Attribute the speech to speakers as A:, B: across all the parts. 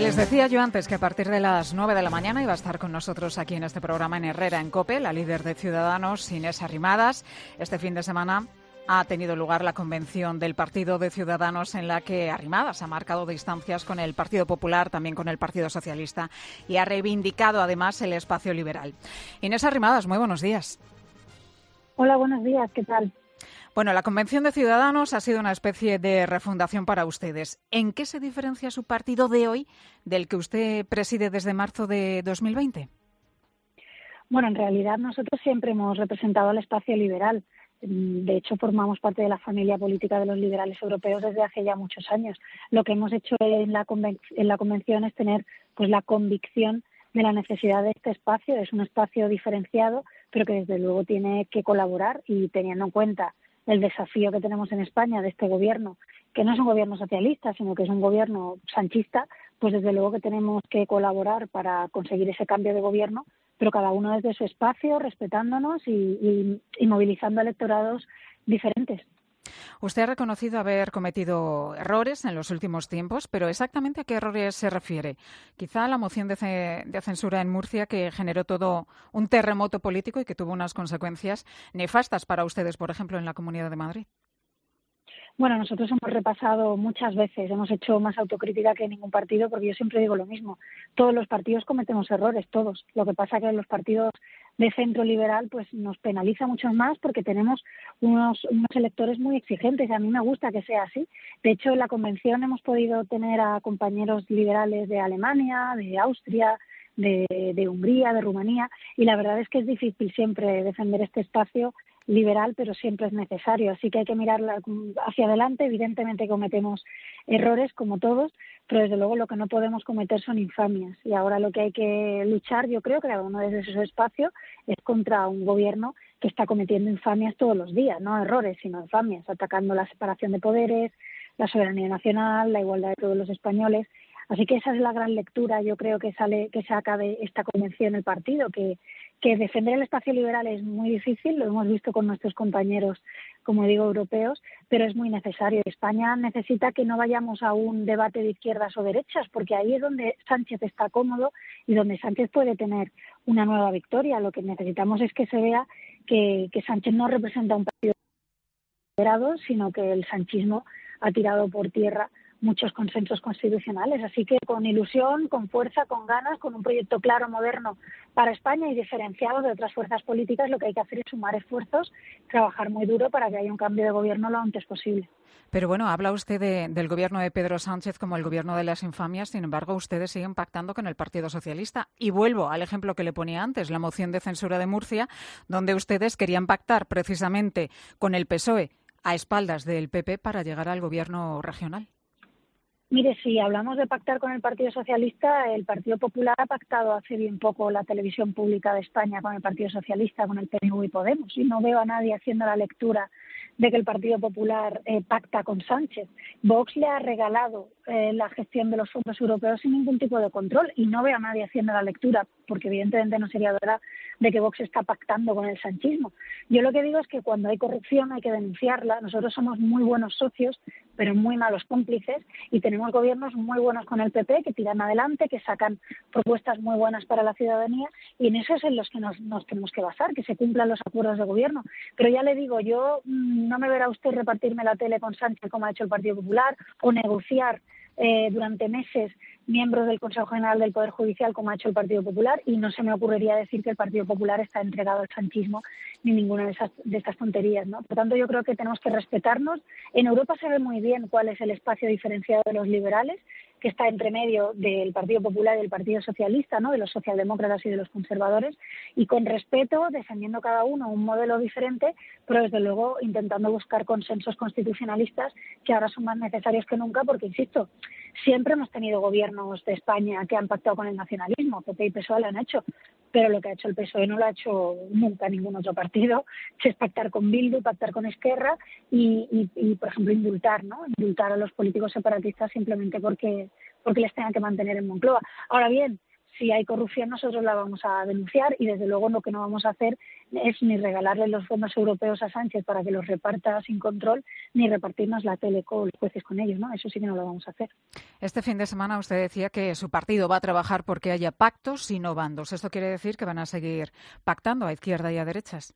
A: Les decía yo antes que a partir de las 9 de la mañana iba a estar con nosotros aquí en este programa en Herrera, en COPE, la líder de Ciudadanos, Inés Arrimadas. Este fin de semana ha tenido lugar la convención del Partido de Ciudadanos en la que Arrimadas ha marcado distancias con el Partido Popular, también con el Partido Socialista, y ha reivindicado además el espacio liberal. Inés Arrimadas, muy buenos días.
B: Hola, buenos días, ¿qué tal?
A: Bueno, la Convención de Ciudadanos ha sido una especie de refundación para ustedes. ¿En qué se diferencia su partido de hoy del que usted preside desde marzo de 2020?
B: Bueno, en realidad nosotros siempre hemos representado al espacio liberal. De hecho, formamos parte de la familia política de los liberales europeos desde hace ya muchos años. Lo que hemos hecho en la convención es tener pues la convicción de la necesidad de este espacio. Es un espacio diferenciado, pero que desde luego tiene que colaborar, y teniendo en cuenta el desafío que tenemos en España de este gobierno, que no es un gobierno socialista, sino que es un gobierno sanchista, pues desde luego que tenemos que colaborar para conseguir ese cambio de gobierno, pero cada uno desde su espacio, respetándonos y movilizando electorados diferentes.
A: Usted ha reconocido haber cometido errores en los últimos tiempos, pero ¿exactamente a qué errores se refiere? Quizá la moción de censura en Murcia, que generó todo un terremoto político y que tuvo unas consecuencias nefastas para ustedes, por ejemplo, en la Comunidad de Madrid.
B: Bueno, nosotros hemos repasado muchas veces, hemos hecho más autocrítica que ningún partido, porque yo siempre digo lo mismo. Todos los partidos cometemos errores, todos. Lo que pasa es que los partidos de centro liberal pues nos penaliza mucho más porque tenemos unos electores muy exigentes, y a mí me gusta que sea así. De hecho, en la convención hemos podido tener a compañeros liberales de Alemania, de Austria, de Hungría, de Rumanía, y la verdad es que es difícil siempre defender este espacio liberal, pero siempre es necesario, así que hay que mirar hacia adelante. Evidentemente cometemos errores como todos, pero desde luego lo que no podemos cometer son infamias, y ahora lo que hay que luchar, yo creo que cada uno desde su espacio, es contra un gobierno que está cometiendo infamias todos los días, no errores sino infamias, atacando la separación de poderes, la soberanía nacional, la igualdad de todos los españoles. Así que esa es la gran lectura, yo creo, que saca de esta convención el partido, que defender el espacio liberal es muy difícil, lo hemos visto con nuestros compañeros, como digo, europeos, pero es muy necesario. España necesita que no vayamos a un debate de izquierdas o derechas, porque ahí es donde Sánchez está cómodo y donde Sánchez puede tener una nueva victoria. Lo que necesitamos es que se vea que Sánchez no representa un partido moderado, sino que el sanchismo ha tirado por tierra muchos consensos constitucionales. Así que con ilusión, con fuerza, con ganas, con un proyecto claro, moderno para España y diferenciado de otras fuerzas políticas, lo que hay que hacer es sumar esfuerzos, trabajar muy duro para que haya un cambio de gobierno lo antes posible.
A: Pero bueno, habla usted del gobierno de Pedro Sánchez como el gobierno de las infamias. Sin embargo, ustedes siguen pactando con el Partido Socialista. Y vuelvo al ejemplo que le ponía antes, la moción de censura de Murcia, donde ustedes querían pactar precisamente con el PSOE a espaldas del PP para llegar al gobierno regional.
B: Mire, si hablamos de pactar con el Partido Socialista, el Partido Popular ha pactado hace bien poco la televisión pública de España con el Partido Socialista, con el PNV y Podemos, y no veo a nadie haciendo la lectura de que el Partido Popular pacta con Sánchez. Vox le ha regalado la gestión de los fondos europeos sin ningún tipo de control, y no veo a nadie haciendo la lectura, porque evidentemente no sería verdad, de que Vox está pactando con el sanchismo. Yo lo que digo es que cuando hay corrupción hay que denunciarla. Nosotros somos muy buenos socios, pero muy malos cómplices, y tenemos gobiernos muy buenos con el PP que tiran adelante, que sacan propuestas muy buenas para la ciudadanía, y en eso es en los que nos tenemos que basar, que se cumplan los acuerdos de gobierno. Pero ya le digo, yo no me verá usted repartirme la tele con Sánchez como ha hecho el Partido Popular, o negociar durante meses miembros del Consejo General del Poder Judicial como ha hecho el Partido Popular, y no se me ocurriría decir que el Partido Popular está entregado al sanchismo ni ninguna de estas tonterías, ¿no? Por tanto, yo creo que tenemos que respetarnos. En Europa se ve muy bien cuál es el espacio diferenciado de los liberales, que está entre medio del Partido Popular y del Partido Socialista, ¿no?, de los socialdemócratas y de los conservadores, y con respeto, defendiendo cada uno un modelo diferente, pero desde luego intentando buscar consensos constitucionalistas que ahora son más necesarios que nunca, porque, insisto, siempre hemos tenido gobiernos de España que han pactado con el nacionalismo, PP y PSOE lo han hecho, pero lo que ha hecho el PSOE no lo ha hecho nunca ningún otro partido, que es pactar con Bildu, pactar con Esquerra y por ejemplo, indultar a los políticos separatistas simplemente porque les tengan que mantener en Moncloa. Ahora bien, si hay corrupción nosotros la vamos a denunciar y desde luego lo que no vamos a hacer es ni regalarle los fondos europeos a Sánchez para que los reparta sin control, ni repartirnos la tele con los jueces con ellos, ¿no? Eso sí que no lo vamos a hacer.
A: Este fin de semana usted decía que su partido va a trabajar porque haya pactos y no bandos. ¿Esto quiere decir que van a seguir pactando a izquierda y a derechas?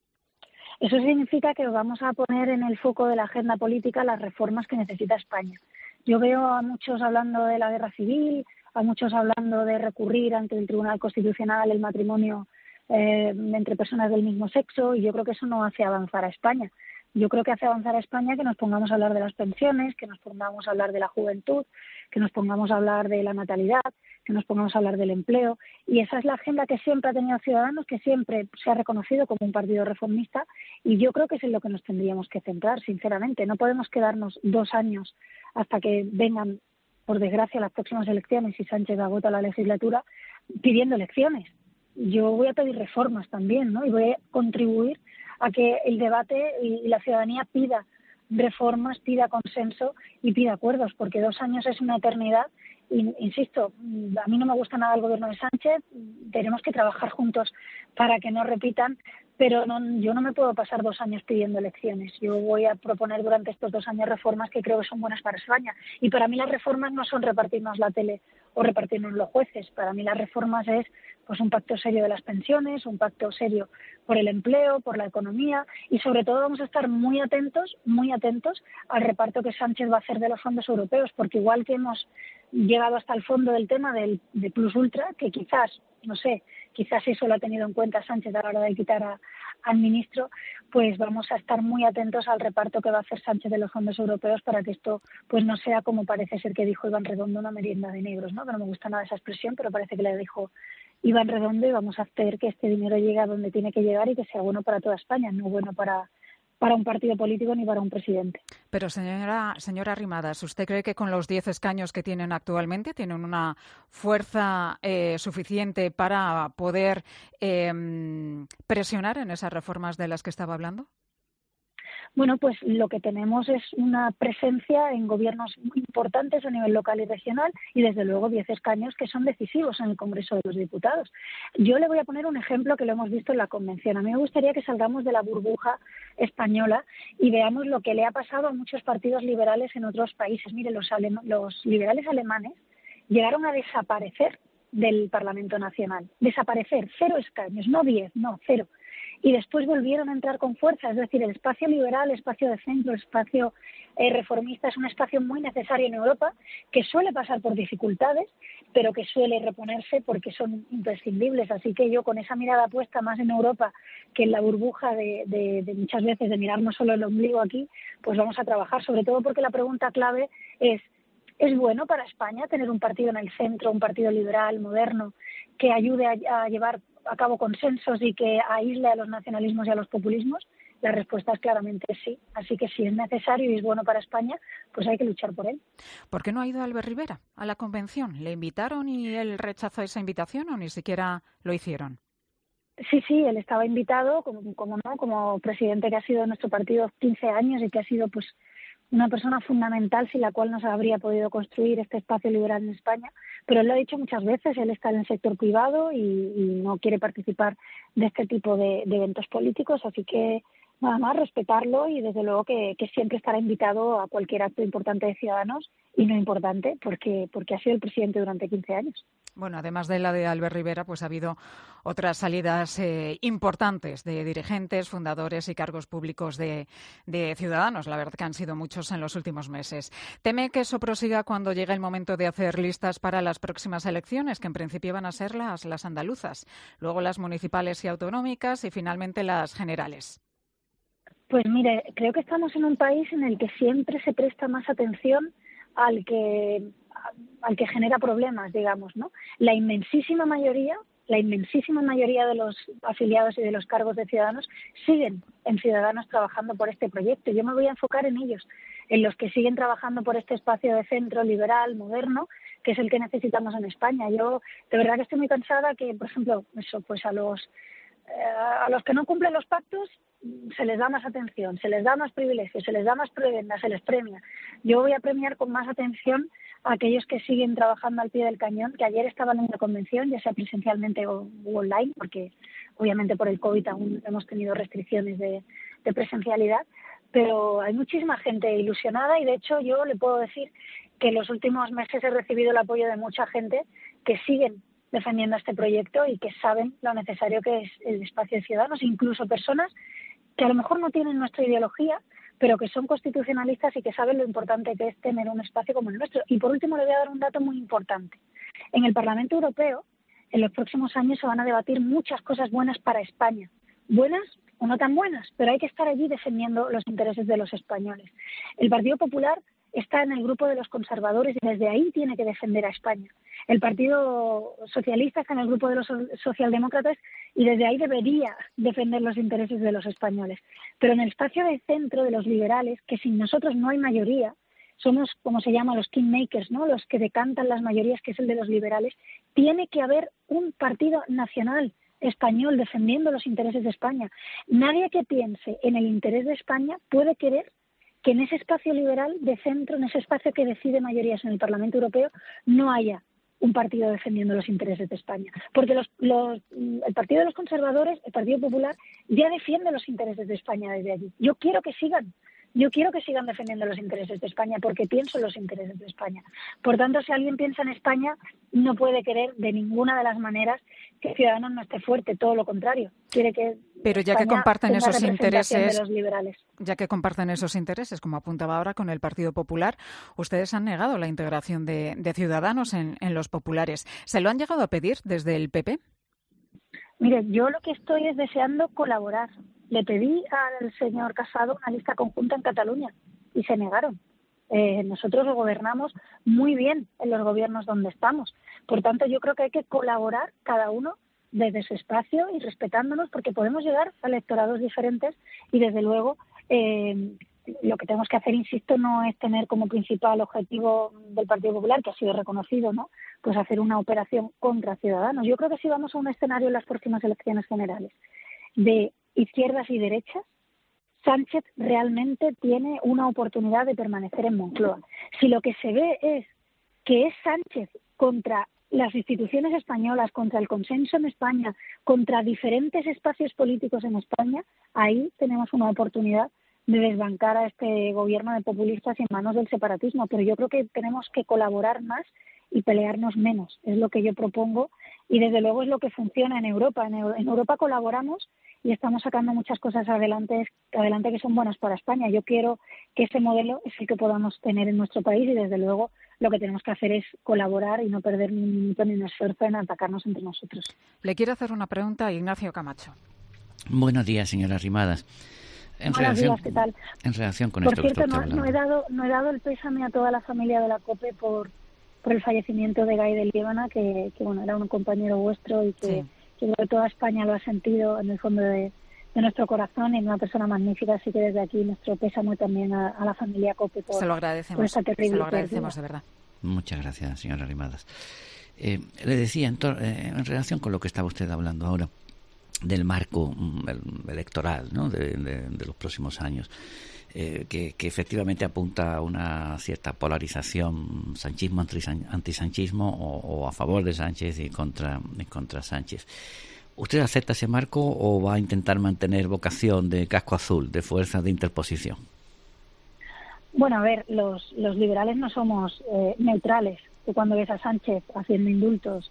B: Eso significa que vamos a poner en el foco de la agenda política las reformas que necesita España. Yo veo a muchos hablando de la guerra civil, a muchos hablando de recurrir ante el Tribunal Constitucional el matrimonio entre personas del mismo sexo, y yo creo que eso no hace avanzar a España. Yo creo que hace avanzar a España que nos pongamos a hablar de las pensiones, que nos pongamos a hablar de la juventud, que nos pongamos a hablar de la natalidad, que nos pongamos a hablar del empleo. Y esa es la agenda que siempre ha tenido Ciudadanos, que siempre se ha reconocido como un partido reformista, y yo creo que es en lo que nos tendríamos que centrar, sinceramente. No podemos quedarnos 2 años hasta que vengan, por desgracia, las próximas elecciones y Sánchez agota la legislatura pidiendo elecciones. Yo voy a pedir reformas también, ¿no? Y voy a contribuir a que el debate y la ciudadanía pida reformas, pida consenso y pida acuerdos, porque 2 años es una eternidad. Y, insisto, a mí no me gusta nada el gobierno de Sánchez, tenemos que trabajar juntos para que no repitan, pero yo no me puedo pasar 2 años pidiendo elecciones. Yo voy a proponer durante estos 2 años reformas que creo que son buenas para España. Y para mí las reformas no son repartirnos la tele o repartirnos los jueces. Para mí las reformas es pues un pacto serio de las pensiones, un pacto serio por el empleo, por la economía, y sobre todo vamos a estar muy atentos al reparto que Sánchez va a hacer de los fondos europeos, porque igual que hemos llegado hasta el fondo del tema de Plus Ultra, que quizás, no sé, quizás eso lo ha tenido en cuenta Sánchez a la hora de quitar al ministro, pues vamos a estar muy atentos al reparto que va a hacer Sánchez de los fondos europeos para que esto pues no sea como parece ser que dijo Iván Redondo, una merienda de negros, ¿no? Que no me gusta nada esa expresión, pero parece que le dijo Iván Redondo, y vamos a hacer que este dinero llegue a donde tiene que llegar y que sea bueno para toda España, no bueno para un partido político ni para un presidente.
A: Pero señora Arrimadas, ¿usted cree que con los 10 escaños que tienen actualmente tienen una fuerza suficiente para poder presionar en esas reformas de las que estaba hablando?
B: Bueno, pues lo que tenemos es una presencia en gobiernos muy importantes a nivel local y regional, y desde luego 10 escaños que son decisivos en el Congreso de los Diputados. Yo le voy a poner un ejemplo que lo hemos visto en la Convención. A mí me gustaría que salgamos de la burbuja española y veamos lo que le ha pasado a muchos partidos liberales en otros países. Mire, los liberales alemanes llegaron a desaparecer del Parlamento Nacional. Desaparecer, 0 escaños, no 10, no, 0. Y después volvieron a entrar con fuerza. Es decir, el espacio liberal, el espacio de centro, el espacio reformista es un espacio muy necesario en Europa, que suele pasar por dificultades, pero que suele reponerse porque son imprescindibles. Así que yo, con esa mirada puesta más en Europa que en la burbuja de muchas veces de mirarnos solo el ombligo aquí, pues vamos a trabajar, sobre todo porque la pregunta clave ¿es bueno para España tener un partido en el centro, un partido liberal, moderno, que ayude a llevar a cabo consensos y que aísle a los nacionalismos y a los populismos? La respuesta es claramente sí. Así que si es necesario y es bueno para España, pues hay que luchar por él.
A: ¿Por qué no ha ido Albert Rivera a la convención? ¿Le invitaron y él rechazó esa invitación o ni siquiera lo hicieron?
B: Sí, él estaba invitado, como presidente que ha sido de nuestro partido 15 años y que ha sido pues una persona fundamental sin la cual no se habría podido construir este espacio liberal en España, pero él lo ha dicho muchas veces, él está en el sector privado y no quiere participar de este tipo de eventos políticos, así que nada más respetarlo y desde luego que siempre estará invitado a cualquier acto importante de Ciudadanos y no importante porque ha sido el presidente durante 15 años.
A: Bueno, además de la de Albert Rivera, pues ha habido otras salidas importantes de dirigentes, fundadores y cargos públicos de Ciudadanos. La verdad que han sido muchos en los últimos meses. ¿Teme que eso prosiga cuando llegue el momento de hacer listas para las próximas elecciones, que en principio van a ser las andaluzas, luego las municipales y autonómicas y finalmente las generales?
B: Pues mire, creo que estamos en un país en el que siempre se presta más atención al que genera problemas, digamos, ¿no? La inmensísima mayoría de los afiliados y de los cargos de Ciudadanos siguen en Ciudadanos trabajando por este proyecto. Yo me voy a enfocar en ellos, en los que siguen trabajando por este espacio de centro liberal, moderno, que es el que necesitamos en España. Yo de verdad que estoy muy cansada que, por ejemplo, pues a los que no cumplen los pactos se les da más atención, se les da más privilegios, se les da más prebenda, se les premia. Yo voy a premiar con más atención a aquellos que siguen trabajando al pie del cañón, que ayer estaban en la convención, ya sea presencialmente o online, porque obviamente por el COVID aún hemos tenido restricciones de presencialidad, pero hay muchísima gente ilusionada y de hecho yo le puedo decir que en los últimos meses he recibido el apoyo de mucha gente que siguen defendiendo este proyecto y que saben lo necesario que es el espacio de Ciudadanos, incluso personas que a lo mejor no tienen nuestra ideología, pero que son constitucionalistas y que saben lo importante que es tener un espacio como el nuestro. Y por último le voy a dar un dato muy importante. En el Parlamento Europeo, en los próximos años se van a debatir muchas cosas buenas para España. Buenas o no tan buenas, pero hay que estar allí defendiendo los intereses de los españoles. El Partido Popular está en el grupo de los conservadores y desde ahí tiene que defender a España. El Partido Socialista está en el grupo de los socialdemócratas y desde ahí debería defender los intereses de los españoles. Pero en el espacio de centro de los liberales, que sin nosotros no hay mayoría, somos, como se llama, los kingmakers, ¿no? Los que decantan las mayorías, que es el de los liberales, tiene que haber un partido nacional español defendiendo los intereses de España. Nadie que piense en el interés de España puede querer que en ese espacio liberal de centro, en ese espacio que decide mayorías en el Parlamento Europeo, no haya un partido defendiendo los intereses de España. Porque el Partido de los Conservadores, el Partido Popular, ya defiende los intereses de España desde allí. Yo quiero que sigan defendiendo los intereses de España porque pienso en los intereses de España. Por tanto, si alguien piensa en España, no puede querer de ninguna de las maneras que Ciudadanos no esté fuerte, todo lo contrario. Quiere que
A: Pero ya
B: España
A: que comparten
B: tenga
A: esos
B: representación
A: intereses,
B: de los liberales.
A: Ya que comparten esos intereses, como apuntaba ahora con el Partido Popular, ustedes han negado la integración de Ciudadanos en los populares. ¿Se lo han llegado a pedir desde el PP?
B: Mire, yo lo que estoy es deseando colaborar. Le pedí al señor Casado una lista conjunta en Cataluña y se negaron. Nosotros gobernamos muy bien en los gobiernos donde estamos. Por tanto, yo creo que hay que colaborar cada uno desde su espacio y respetándonos, porque podemos llegar a electorados diferentes y, desde luego, lo que tenemos que hacer, insisto, no es tener como principal objetivo del Partido Popular, que ha sido reconocido, ¿no?, pues hacer una operación contra Ciudadanos. Yo creo que si vamos a un escenario en las próximas elecciones generales de izquierdas y derechas, Sánchez realmente tiene una oportunidad de permanecer en Moncloa. Si lo que se ve es que es Sánchez contra las instituciones españolas, contra el consenso en España, contra diferentes espacios políticos en España, ahí tenemos una oportunidad de desbancar a este gobierno de populistas en manos del separatismo. Pero yo creo que tenemos que colaborar más y pelearnos menos. Es lo que yo propongo y, desde luego, es lo que funciona en Europa. En Europa colaboramos y estamos sacando muchas cosas adelante que son buenas para España. Yo quiero que ese modelo es el que podamos tener en nuestro país y, desde luego, lo que tenemos que hacer es colaborar y no perder ni un minuto ni un esfuerzo en atacarnos entre nosotros.
A: Le quiero hacer una pregunta a Ignacio Camacho.
C: Buenos días, señora Arrimadas.
B: Buenos días, ¿qué tal?
C: En relación con
B: por
C: esto
B: cierto,
C: que está hablando.
B: no he dado el pésame a toda la familia de la COPE por el fallecimiento de Gai de Liébana, que bueno, era un compañero vuestro y que, sí, que toda España lo ha sentido en el fondo de nuestro corazón, y una persona magnífica. Así que desde aquí nuestro pésame también a la familia COPE por,
A: se lo agradecemos,
B: por esta terrible
A: se lo agradecemos
B: pérdida.
A: de verdad.
C: Muchas gracias, señora Arrimadas. Le decía, en relación con lo que estaba usted hablando ahora, del marco electoral, ¿no?, de los próximos años, que efectivamente apunta a una cierta polarización, sanchismo, antisanchismo, o a favor de Sánchez y contra Sánchez. ¿Usted acepta ese marco o va a intentar mantener vocación de casco azul, de fuerza de interposición?
B: Bueno, a ver, los liberales no somos neutrales. Tú, cuando ves a Sánchez haciendo indultos,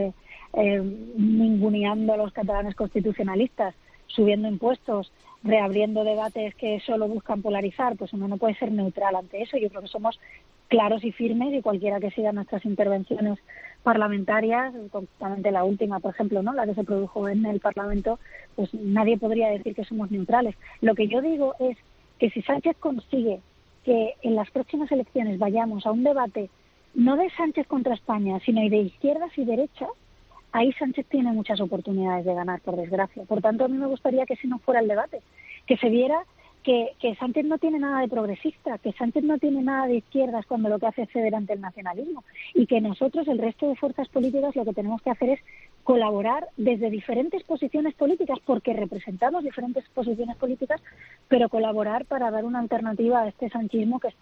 B: ninguneando a los catalanes constitucionalistas, subiendo impuestos, reabriendo debates que solo buscan polarizar, pues uno no puede ser neutral ante eso. Yo creo que somos claros y firmes, y cualquiera que siga nuestras intervenciones parlamentarias, concretamente la última, por ejemplo, ¿no?, la que se produjo en el Parlamento, pues nadie podría decir que somos neutrales. Lo que yo digo es que si Sánchez consigue que en las próximas elecciones vayamos a un debate no de Sánchez contra España, sino de izquierdas y derechas, ahí Sánchez tiene muchas oportunidades de ganar, por desgracia. Por tanto, a mí me gustaría que ese no fuera el debate, que se viera que Sánchez no tiene nada de progresista, que Sánchez no tiene nada de izquierdas cuando lo que hace es ceder ante el nacionalismo, y que nosotros, el resto de fuerzas políticas, lo que tenemos que hacer es colaborar desde diferentes posiciones políticas, porque representamos diferentes posiciones políticas, pero colaborar para dar una alternativa a este sanchismo que está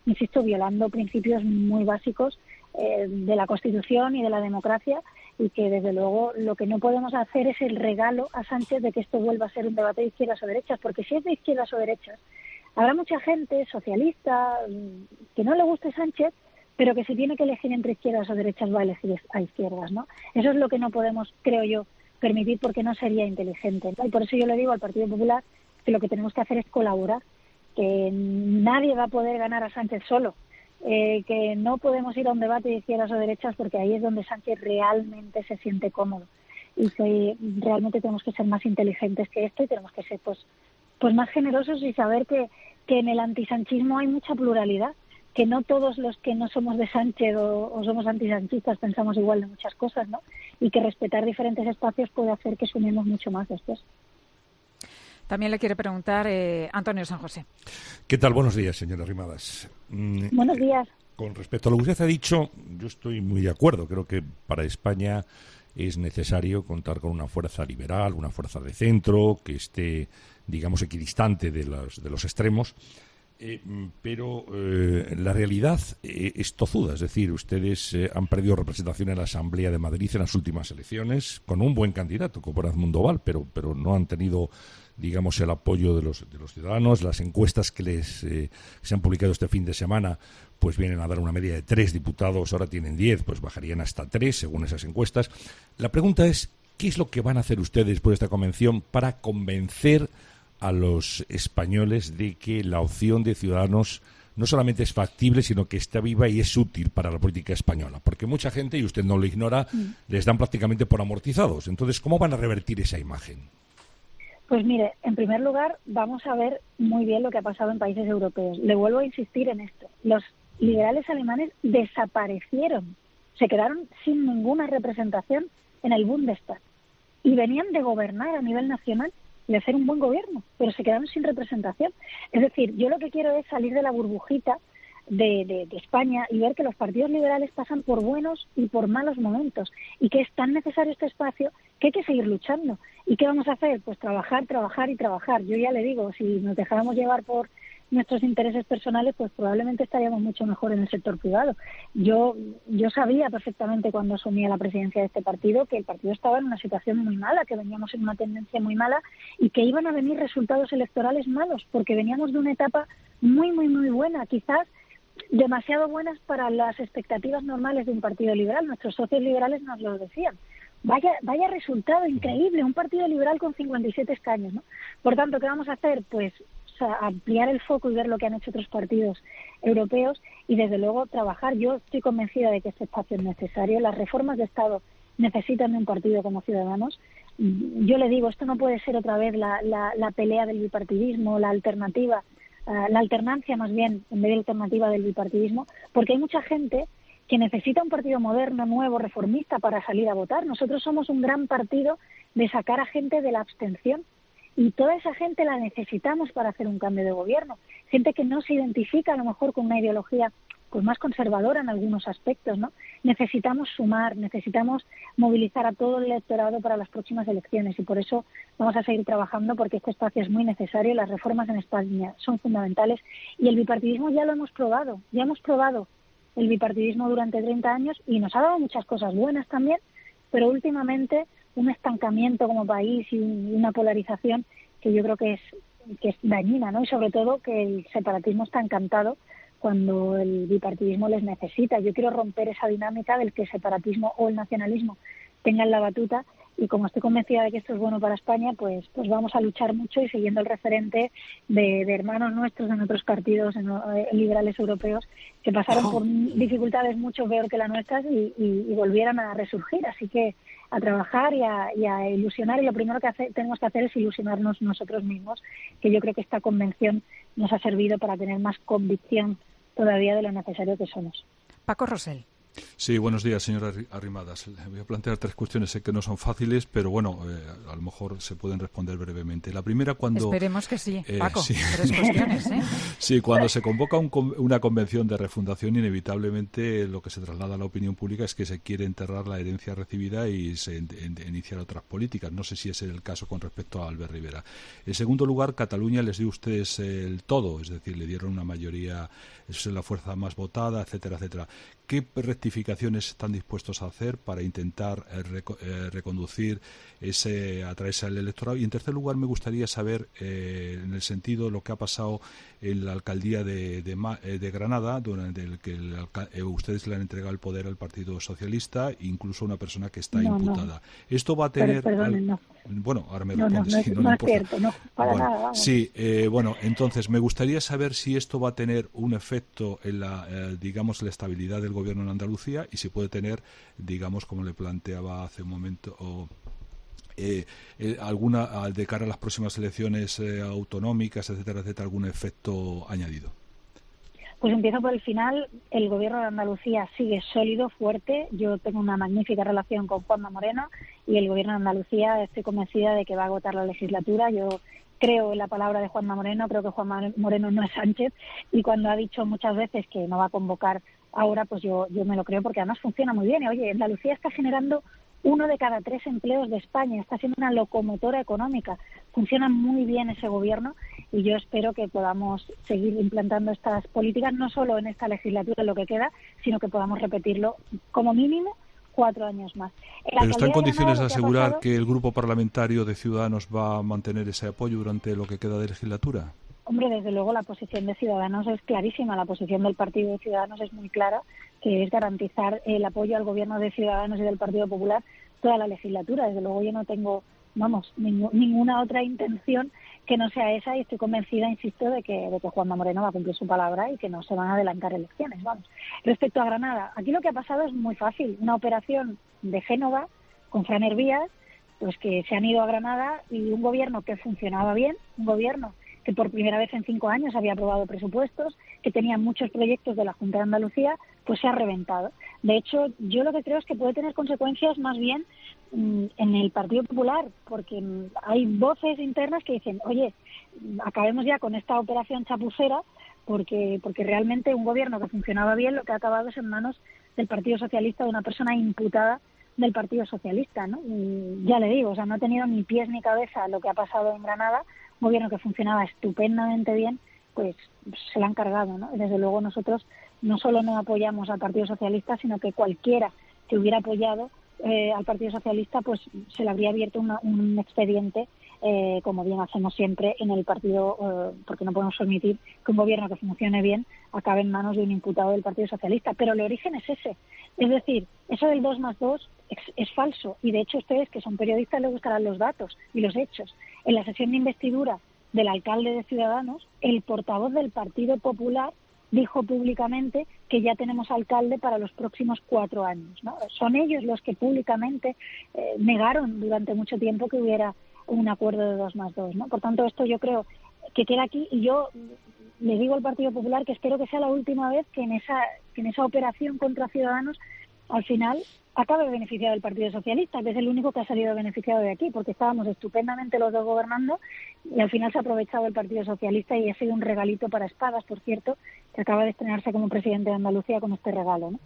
B: insisto, violando principios muy básicos de la Constitución y de la democracia, y que desde luego lo que no podemos hacer es el regalo a Sánchez de que esto vuelva a ser un debate de izquierdas o derechas, porque si es de izquierdas o derechas, habrá mucha gente socialista que no le guste Sánchez, pero que si tiene que elegir entre izquierdas o derechas va a elegir a izquierdas, ¿no? Eso es lo que no podemos, creo yo, permitir, porque no sería inteligente, ¿no? Y por eso yo le digo al Partido Popular que lo que tenemos que hacer es colaborar, que nadie va a poder ganar a Sánchez solo, que no podemos ir a un debate de izquierdas o derechas, porque ahí es donde Sánchez realmente se siente cómodo, y que realmente tenemos que ser más inteligentes que esto, y tenemos que ser pues más generosos y saber que en el antisanchismo hay mucha pluralidad, que no todos los que no somos de Sánchez o somos antisanchistas pensamos igual de muchas cosas, ¿no? Y que respetar diferentes espacios puede hacer que sumemos mucho más después.
A: También le quiere preguntar Antonio San José.
D: ¿Qué tal? Buenos días, señora Arrimadas.
B: Buenos días.
D: Con respecto a lo que usted ha dicho, yo estoy muy de acuerdo. Creo que para España es necesario contar con una fuerza liberal, una fuerza de centro, que esté, digamos, equidistante de los extremos. Pero la realidad es tozuda, es decir, ustedes han perdido representación en la Asamblea de Madrid en las últimas elecciones, con un buen candidato, como era Edmundo Val, pero no han tenido, digamos, el apoyo de los ciudadanos. Las encuestas que se han publicado este fin de semana pues vienen a dar una media de 3 diputados, ahora tienen 10, pues bajarían hasta 3 según esas encuestas. La pregunta es, ¿qué es lo que van a hacer ustedes después de esta convención para convencer a los españoles de que la opción de Ciudadanos no solamente es factible, sino que está viva y es útil para la política española? Porque mucha gente, y usted no lo ignora, les dan prácticamente por amortizados. Entonces, ¿cómo van a revertir esa imagen?
B: Pues mire, en primer lugar, vamos a ver muy bien lo que ha pasado en países europeos. Le vuelvo a insistir en esto. Los liberales alemanes desaparecieron, se quedaron sin ninguna representación en el Bundestag y venían de gobernar a nivel nacional y de hacer un buen gobierno, pero se quedaron sin representación. Es decir, yo lo que quiero es salir de la burbujita de España y ver que los partidos liberales pasan por buenos y por malos momentos, y que es tan necesario este espacio que hay que seguir luchando. ¿Y qué vamos a hacer? Pues trabajar, trabajar y trabajar. Yo ya le digo, si nos dejáramos llevar por nuestros intereses personales, pues probablemente estaríamos mucho mejor en el sector privado. Yo sabía perfectamente cuando asumía la presidencia de este partido que el partido estaba en una situación muy mala, que veníamos en una tendencia muy mala y que iban a venir resultados electorales malos, porque veníamos de una etapa muy, muy, muy buena, quizás demasiado buenas para las expectativas normales de un partido liberal. Nuestros socios liberales nos lo decían. Vaya resultado increíble, un partido liberal con 57 escaños, ¿no? Por tanto, ¿qué vamos a hacer? Pues ampliar el foco y ver lo que han hecho otros partidos europeos y, desde luego, trabajar. Yo estoy convencida de que este espacio es necesario. Las reformas de Estado necesitan de un partido como Ciudadanos. Yo le digo, esto no puede ser otra vez la pelea del bipartidismo, la alternancia más bien, en vez de alternativa del bipartidismo, porque hay mucha gente que necesita un partido moderno, nuevo, reformista para salir a votar. Nosotros somos un gran partido de sacar a gente de la abstención, y toda esa gente la necesitamos para hacer un cambio de gobierno. Gente que no se identifica a lo mejor con una ideología pues más conservadora en algunos aspectos, ¿no? Necesitamos sumar, necesitamos movilizar a todo el electorado para las próximas elecciones, y por eso vamos a seguir trabajando, porque este espacio es muy necesario. Las reformas en España son fundamentales y el bipartidismo ya lo hemos probado. Ya hemos probado el bipartidismo durante 30 años y nos ha dado muchas cosas buenas también, pero últimamente un estancamiento como país y una polarización que yo creo que es dañina, ¿no? Y sobre todo que el separatismo está encantado cuando el bipartidismo les necesita. Yo quiero romper esa dinámica del que el separatismo o el nacionalismo tengan la batuta, y como estoy convencida de que esto es bueno para España, pues vamos a luchar mucho, y siguiendo el referente de hermanos nuestros en otros partidos liberales europeos que pasaron por dificultades mucho peor que las nuestras y volvieran a resurgir. Así que a trabajar y a ilusionar, y lo primero que tenemos que hacer es ilusionarnos nosotros mismos, que yo creo que esta convención nos ha servido para tener más convicción todavía de lo necesario que somos.
A: Paco Rosell.
E: Sí, buenos días, señora Arrimadas. Le voy a plantear 3 cuestiones. Sé que no son fáciles, pero bueno, a lo mejor se pueden responder brevemente. La primera, cuando...
A: Esperemos que sí, Paco.
E: Sí.
A: 3 cuestiones, ¿eh?
E: Sí, cuando se convoca una convención de refundación, inevitablemente lo que se traslada a la opinión pública es que se quiere enterrar la herencia recibida y se iniciar otras políticas. No sé si ese es el caso con respecto a Albert Rivera. En segundo lugar, Cataluña les dio a ustedes el todo, es decir, le dieron una mayoría, es la fuerza más votada, etcétera, etcétera. ¿Qué rectificaciones están dispuestos a hacer para intentar reconducir atraerse al electorado? Y en tercer lugar, me gustaría saber, en el sentido de lo que ha pasado en la alcaldía de Granada, durante el que ustedes le han entregado el poder al Partido Socialista, incluso una persona que está imputada. Esto va a tener...
B: No.
E: Bueno, ahora me responde.
B: No es cierto, no, para nada. Vamos.
E: Sí, bueno, entonces me gustaría saber si esto va a tener un efecto en la estabilidad del gobierno en Andalucía y si puede tener, digamos, como le planteaba hace un momento, alguna, de cara a las próximas elecciones autonómicas, etcétera, etcétera, algún efecto añadido.
B: Pues empiezo por el final. El gobierno de Andalucía sigue sólido, fuerte. Yo tengo una magnífica relación con Juanma Moreno y el gobierno de Andalucía estoy convencida de que va a agotar la legislatura. Yo creo en la palabra de Juanma Moreno, creo que Juanma Moreno no es Sánchez y cuando ha dicho muchas veces que no va a convocar ahora, pues yo me lo creo porque además funciona muy bien. Oye, Andalucía está generando 1 de cada 3 empleos de España, está siendo una locomotora económica, funciona muy bien ese gobierno y yo espero que podamos seguir implantando estas políticas, no solo en esta legislatura, en lo que queda, sino que podamos repetirlo como mínimo 4 años más.
E: ¿Pero está en condiciones de asegurar que el grupo parlamentario de Ciudadanos va a mantener ese apoyo durante lo que queda de legislatura?
B: Hombre, desde luego la posición de Ciudadanos es clarísima, la posición del Partido de Ciudadanos es muy clara, que es garantizar el apoyo al gobierno de Ciudadanos y del Partido Popular toda la legislatura. Desde luego yo no tengo, ninguna otra intención que no sea esa y estoy convencida, insisto, de que Juanma Moreno va a cumplir su palabra y que no se van a adelantar elecciones. Respecto a Granada, aquí lo que ha pasado es muy fácil, una operación de Génova con Fran Hervías, pues que se han ido a Granada y un gobierno que funcionaba bien, un gobierno que por primera vez en 5 años había aprobado presupuestos, que tenía muchos proyectos de la Junta de Andalucía, pues se ha reventado. De hecho, yo lo que creo es que puede tener consecuencias más bien en el Partido Popular, porque hay voces internas que dicen, oye, acabemos ya con esta operación chapucera, porque realmente un gobierno que funcionaba bien lo que ha acabado es en manos del Partido Socialista, de una persona imputada del Partido Socialista, ¿no? Y ya le digo, no ha tenido ni pies ni cabeza lo que ha pasado en Granada, un gobierno que funcionaba estupendamente bien, pues se la han cargado, ¿no? Desde luego nosotros no solo no apoyamos al Partido Socialista, sino que cualquiera que hubiera apoyado al Partido Socialista, pues se le habría abierto un expediente, como bien hacemos siempre en el partido, porque no podemos permitir que un gobierno que funcione bien acabe en manos de un imputado del Partido Socialista. Pero el origen es ese. Es decir, eso del 2+2 es falso. Y de hecho ustedes, que son periodistas, les gustarán los datos y los hechos. En la sesión de investidura del alcalde de Ciudadanos, el portavoz del Partido Popular dijo públicamente que ya tenemos alcalde para los próximos 4 años, ¿no? Son ellos los que públicamente negaron durante mucho tiempo que hubiera un acuerdo de 2+2, ¿no? Por tanto, esto yo creo que queda aquí y yo le digo al Partido Popular que espero que sea la última vez que en esa operación contra Ciudadanos al final acabe beneficiado el Partido Socialista, que es el único que ha salido beneficiado de aquí, porque estábamos estupendamente los dos gobernando y al final se ha aprovechado el Partido Socialista y ha sido un regalito para Espadas, por cierto, que acaba de estrenarse como presidente de Andalucía con este regalo, ¿no?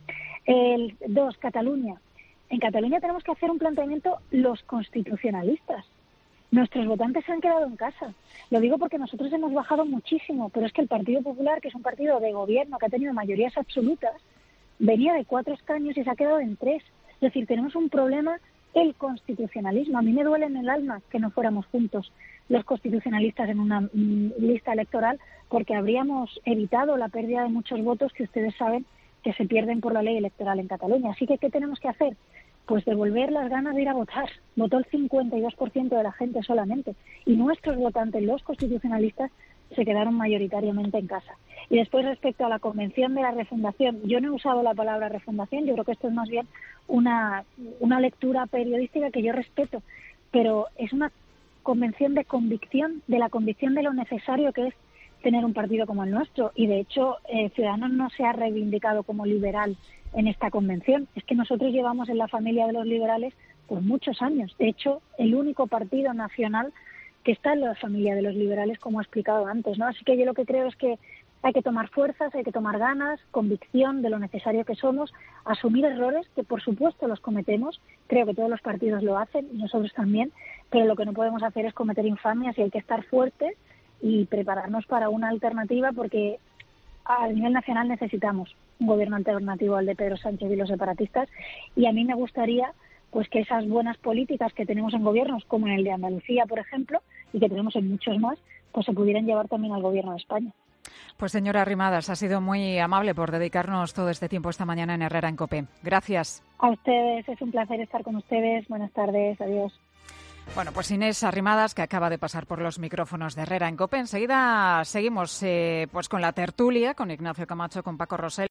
B: 2, Cataluña. En Cataluña tenemos que hacer un planteamiento los constitucionalistas. Nuestros votantes se han quedado en casa. Lo digo porque nosotros hemos bajado muchísimo, pero es que el Partido Popular, que es un partido de gobierno que ha tenido mayorías absolutas, venía de 4 escaños y se ha quedado en 3. Es decir, tenemos un problema, el constitucionalismo. A mí me duele en el alma que no fuéramos juntos los constitucionalistas en una lista electoral, porque habríamos evitado la pérdida de muchos votos que ustedes saben que se pierden por la ley electoral en Cataluña. Así que, ¿qué tenemos que hacer? Pues devolver las ganas de ir a votar. Votó el 52% de la gente solamente. Y nuestros votantes, los constitucionalistas, se quedaron mayoritariamente en casa. Y después, respecto a la convención de la refundación, yo no he usado la palabra refundación, yo creo que esto es más bien una lectura periodística que yo respeto, pero es una convención de convicción, de la convicción de lo necesario que es tener un partido como el nuestro. Y de hecho, Ciudadanos no se ha reivindicado como liberal en esta convención. Es que nosotros llevamos en la familia de los liberales por muchos años. De hecho, el único partido nacional que está en la familia de los liberales, como he explicado antes, ¿no? Así que yo lo que creo es que hay que tomar fuerzas, hay que tomar ganas, convicción de lo necesario que somos, asumir errores, que por supuesto los cometemos, creo que todos los partidos lo hacen y nosotros también, pero lo que no podemos hacer es cometer infamias y hay que estar fuertes y prepararnos para una alternativa, porque a nivel nacional necesitamos un gobierno alternativo al de Pedro Sánchez y los separatistas, y a mí me gustaría pues que esas buenas políticas que tenemos en gobiernos, como en el de Andalucía, por ejemplo, y que tenemos en muchos más, pues se pudieran llevar también al gobierno de España.
A: Pues señora Arrimadas, ha sido muy amable por dedicarnos todo este tiempo esta mañana en Herrera en COPE. Gracias.
B: A ustedes, es un placer estar con ustedes. Buenas tardes, adiós.
A: Bueno, pues Inés Arrimadas, que acaba de pasar por los micrófonos de Herrera en COPE. Enseguida seguimos pues con la tertulia, con Ignacio Camacho, con Paco Rosell.